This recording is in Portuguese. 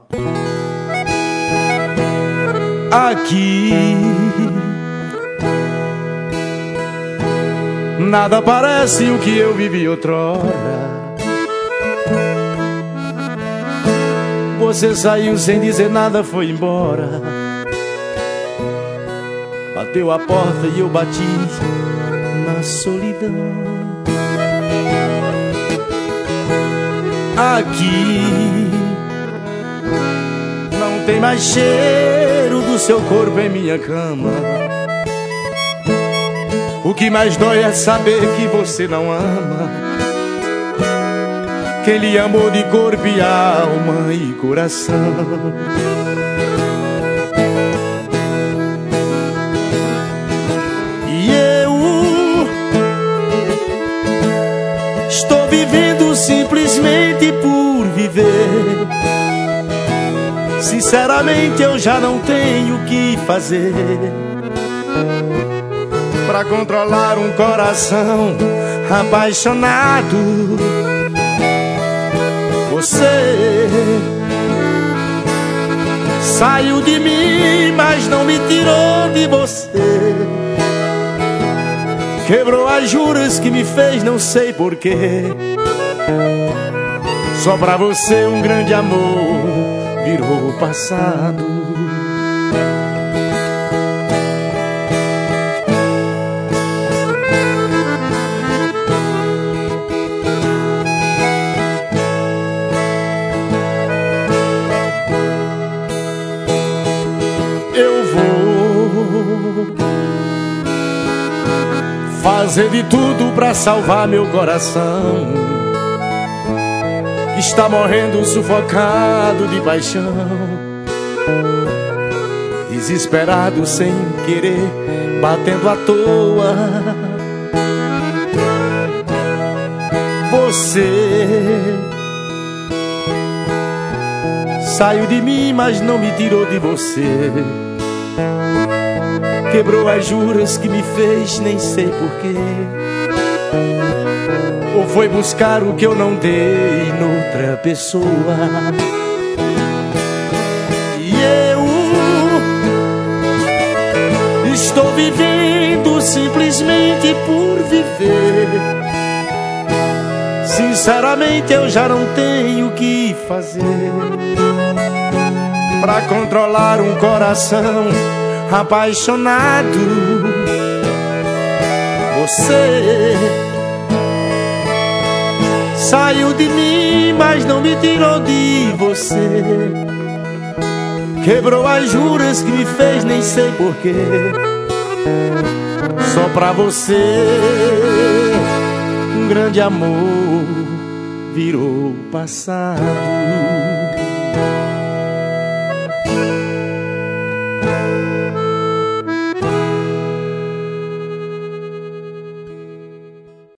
Aqui nada parece o que eu vivi outrora. Você saiu sem dizer nada, foi embora. Bateu a porta e eu bati na solidão. Aqui não tem mais cheiro do seu corpo em minha cama. O que mais dói é saber que você não ama quem lhe amou de corpo e alma e coração. E eu estou vivendo simplesmente por viver. Sinceramente eu já não tenho o que fazer pra controlar um coração apaixonado. Você saiu de mim, mas não me tirou de você. Quebrou as juras que me fez, não sei porquê. Só pra você um grande amor virou passado. Eu vou fazer de tudo pra salvar meu coração, que está morrendo sufocado de paixão, desesperado sem querer, batendo à toa. Você saiu de mim, mas não me tirou de você. Quebrou as juras que me fez, nem sei porquê. Ou foi buscar o que eu não dei noutra pessoa. E eu estou vivendo simplesmente por viver. Sinceramente eu já não tenho o que fazer pra controlar um coração apaixonado. Você saiu de mim, mas não me tirou de você. Quebrou as juras que me fez, nem sei porquê. Só pra você um grande amor virou passado.